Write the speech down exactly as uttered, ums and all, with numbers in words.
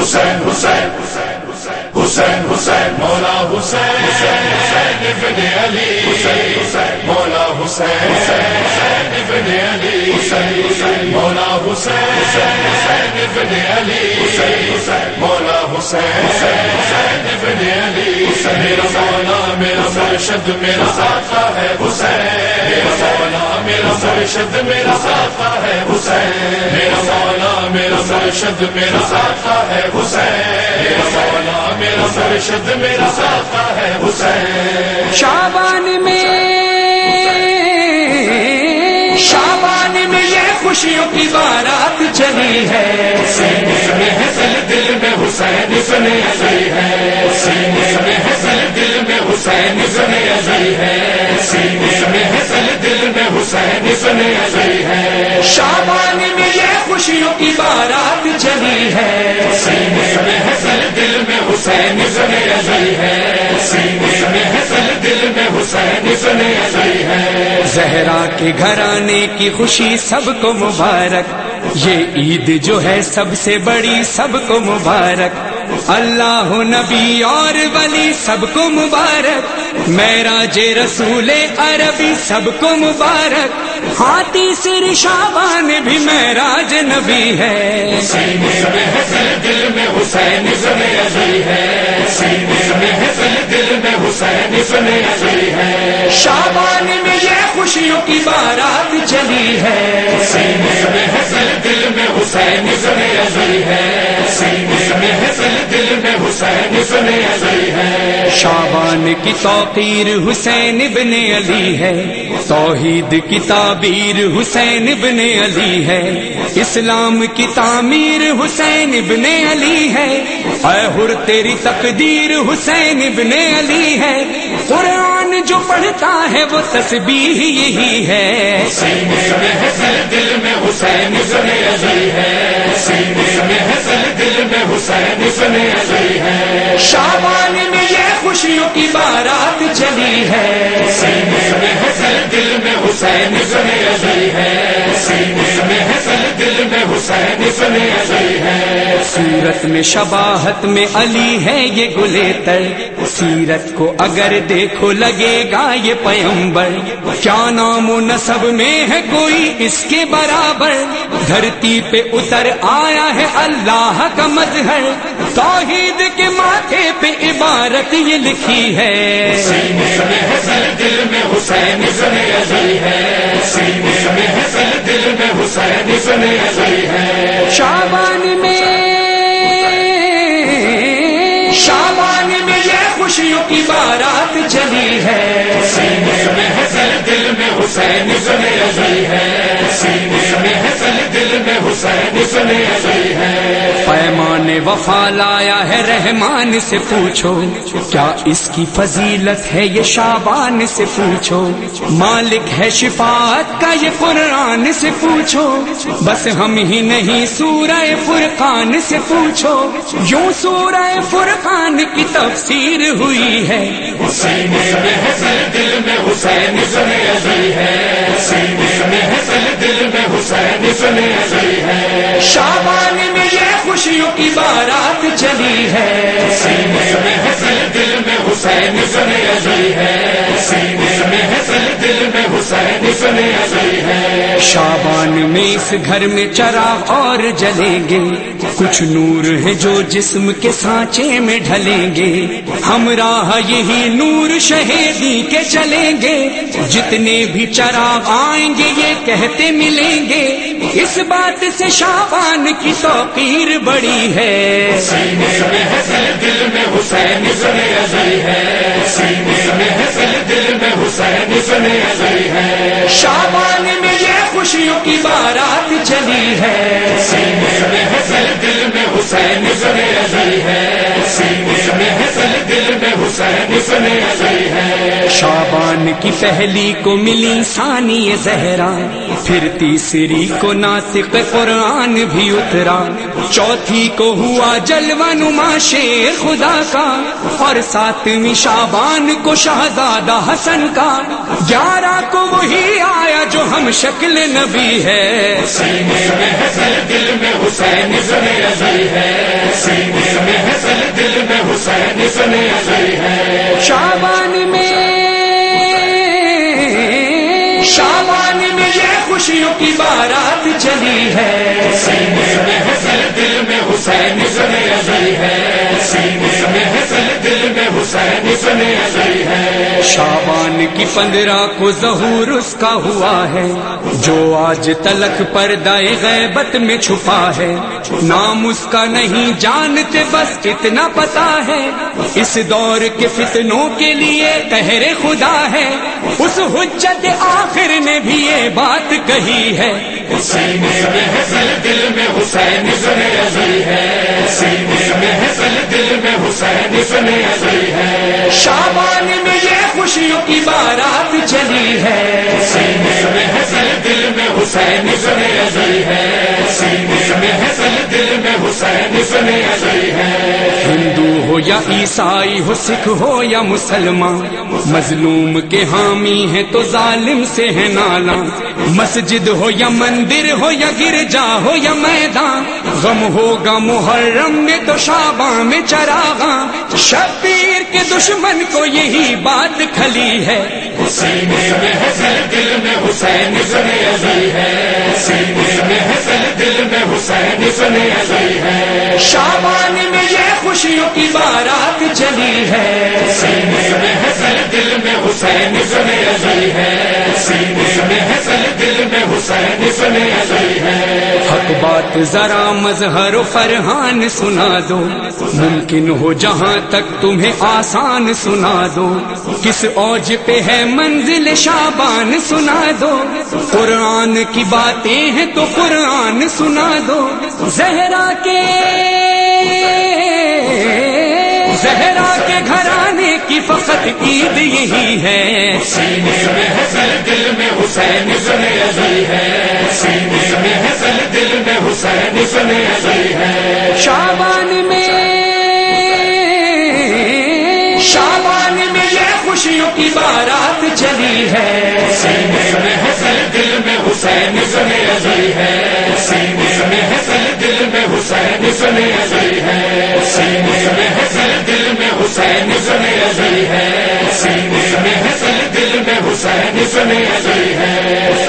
حسین حسین حسین حسین مولا حسین حسین ابن علی حسین مولا حسین حسین ابن علی حسین مولا حسین حسین ابن علی حسین مولا حسین حسین ابن علی میرا مولا میرا مرشد میرا آقا ہے حسین میرا مولا میرا مرشد میرا آقا ہے حسین میرا مولا میرا مرشد میرا آقا ہے حسین میرا مولا میرا مرشد میرا آقا ہے حسین شعبان میں شعبان میں یہ خوشیوں کی بارات چلی ہے سینے میں ہے دل دل میں حسین ابن علی ہے سینے میں ہے دل دل میں حسین ابن علی ہے سینے میں ہے دل دل میں حسین ابن علی ہے شعبان میں یہ خوشیوں کی بارات چلی ہے سینے میں ہے دل دل میں حسین ابن علی ہے سینے میں ہے دل دل میں حسین ابن علی ہے زہرا کے گھرانے کی خوشی سب کو مبارک یہ عید جو ہے سب سے بڑی سب کو مبارک اللہ نبی اور ولی سب کو مبارک معراج رسول عربی سب کو مبارک ہاتھی سر شعبان بھی معراج نبی ہے سینے میں ہے دل دل میں حسین ابن علی ہے سینے میں ہے دل دل میں حسین ابن علی ہے شعبان میں یہ خوشیوں کی بارات چلی ہے سینے میں ہے دل دل میں حسین ابن علی ہے سینے میں ہے دل دل میں حسین ابن علی ہے شعبان کی توقیر حسین ابن علی ہے توحید کی تعبیر حسین ابن علی ہے اسلام کی تعمیر حسین ابن علی ہے اے حر تیری تقدیر حسین ابن علی ہے قرآن جو پڑھتا ہے وہ تسبیح یہی ہے سینے میں ہے دل دل میں حسین ابن علی ہے سینے میں ہے دل دل میں حسین ابن علی ہے شعبان میں یہ خوشیوں کی بارات چلی ہے سینے میں ہے دل دل میں حسین ابن علی ہے سینے میں ہے دل دل میں حسین ابن علی ہے سیرت میں شباہت میں علی ہے یہ گلیتر سیرت کو اگر دیکھو لگے گا یہ پیمبر کیا نام و نسب میں ہے کوئی اس کے برابر دھرتی پہ اتر آیا ہے اللہ کا مظہر توحید کے ماتھے پہ عبارت یہ لکھی ہے سینے میں ہے دل دل میں حسین ابن علی ہے سینے میں ہے دل دل میں حسین ابن علی ہے شعبان میں شعبان میں یہ خوشیوں کی بارات چلی ہے سینے میں ہے دل دل میں حسین ابن علی ہے سینے میں ہے دل دل میں حسین ابن علی ہے پیمان وفا لایا ہے رحمان سے پوچھو کیا اس کی فضیلت ہے یہ شعبان سے پوچھو مالک ہے شفاعت کا یہ قرآن سے پوچھو بس ہم ہی نہیں سورہ فرقان سے پوچھو یوں سورہ فرقان کی تفسیر ہوئی ہے سینے میں ہے دل دل میں حسین ابن علی ہے سینے میں ہے دل دل میں حسین ابن علی ہے شعبان میں یہ خوشیوں کی بارات چلی ہے سینے میں ہے دل دل میں حسین ابن علی ہے سینے میں ہے دل دل میں حسین ابن علی ہے شعبان میں اس گھر میں چراغ اور جلیں گے کچھ نور ہے جو جسم کے سانچے میں ڈھلیں گے ہمراہ یہی نور شہیدی کے چلیں گے جتنے بھی چراغ آئیں گے یہ کہتے ملیں گے اس بات سے شعبان کی توقیر بڑی ہے سینے میں ہے دل دل میں حسین ابن علی ہے سینے میں ہے دل دل میں حسین ابن علی ہے شعبان میں یہ خوشیوں کی بارات چلی ہے سینے میں ہے دل دل میں حسین ابن علی ہے سینے میں ہے دل دل میں حسین ابن علی ہے شعبان کی پہلی کو ملی ثانی زہرا پھر تیسری کو ناطق قرآن بھی اترا چوتھی کو ہوا جلوہ نما شیر خدا کا اور ساتویں شعبان کو شہزادہ حسن کا گیارہ کو وہی آیا جو ہم نام شکل نبی ہے، سینے میں ہے دل دل میں حسین ابن علی ہے، سینے میں ہے دل دل میں حسین ابن علی ہے۔ شعبان میں شعبان میں یہ خوشیوں کی بارات چلی ہے، سینے میں ہے دل دل میں حسین ابن علی ہے، سینے میں ہے دل دل میں حسین ابن علی ہے۔ شعبان کی پندرہ کو ظہور اس کا ہوا ہے، جو آج تلک پردہ غیبت میں چھپا ہے، نام اس کا نہیں جانتے بس اتنا پتا ہے، اس دور کے فتنوں کے لیے قہر خدا ہے، اس حجت آخر نے بھی یہ بات کہی ہے، سینے میں ہے دل دل میں حسین ابن علی ہے، سینے میں ہے دل دل میں حسین ابن علی ہے۔ شعبان میں یہ خوشیوں کی بارات چلی ہے، سینے میں ہے دل دل میں حسین ابن علی ہے، سینے میں ہے دل دل میں حسین ابن علی ہے۔ ہندو ہو یا عیسائی ہو، سکھ ہو یا مسلمان، مظلوم کے حامی ہیں تو ظالم سے ہے نالا، مسجد ہو یا مندر ہو یا گرجا ہو یا میدان، غم ہوگا محرم میں تو شعبان میں چراغاں، شبیر کے دشمن کو یہی بات کھلی ہے، سینے میں ہے دل دل میں حسین ابن علی ہے، سینے میں ہے دل دل میں حسین ابن علی ہے۔ شعبان میں یہ خوشیوں کی بارات چلی ہے، سینے میں ہے دل دل میں حسین ابن علی ہے، سینے میں ہے دل دل میں حسین ابن علی ہے۔ حق بات ذرا مظہر و فرحان سنا دو، ممکن ہو جہاں تک تمہیں آسان سنا دو، کس اوج پہ ہے منزل شعبان سنا دو، قرآن کی باتیں ہیں تو قرآن سنا دو، زہرا کے زہرا کے گھرانے کی فقط عید یہی ہے، سینے میں ہے دل دل میں حسین ابن علی ہے، سینے میں ہے دل دل میں حسین ابن علی ہے۔ شعبان میں شعبان میں یہ خوشیوں کی بارات چلی ہے، سینے میں ہے دل دل میں حسین ابن علی ہے، سینے میں ہے دل دل میں حسین ابن علی ہے، سینے میں ہے دل دل میں حسین ابن علی ہے، سینے میں ہے دل دل میں حسین ابن علی ہے۔